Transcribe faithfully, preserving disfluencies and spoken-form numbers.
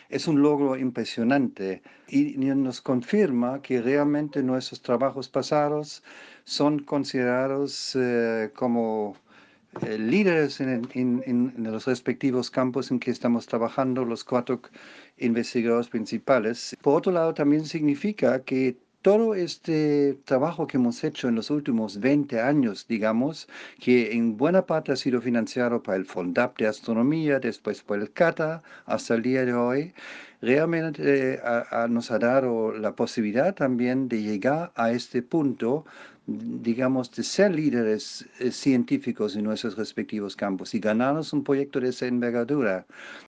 es un logro impresionante y y nos confirma que realmente nuestros trabajos pasados son considerados eh, como eh, líderes en, el- en- en- en los respectivos campos en que estamos trabajando, los cuatro c- investigadores principales. Por otro lado, también significa que todo este trabajo que hemos hecho en los últimos veinte años, digamos, que en buena parte ha sido financiado por el FONDAP de Astronomía, después por el CATA, hasta el día de hoy, realmente eh, ha- ha- nos ha dado la posibilidad también de llegar a este punto, digamos, de ser líderes eh, científicos en nuestros respectivos campos y ganarnos un proyecto de esa envergadura.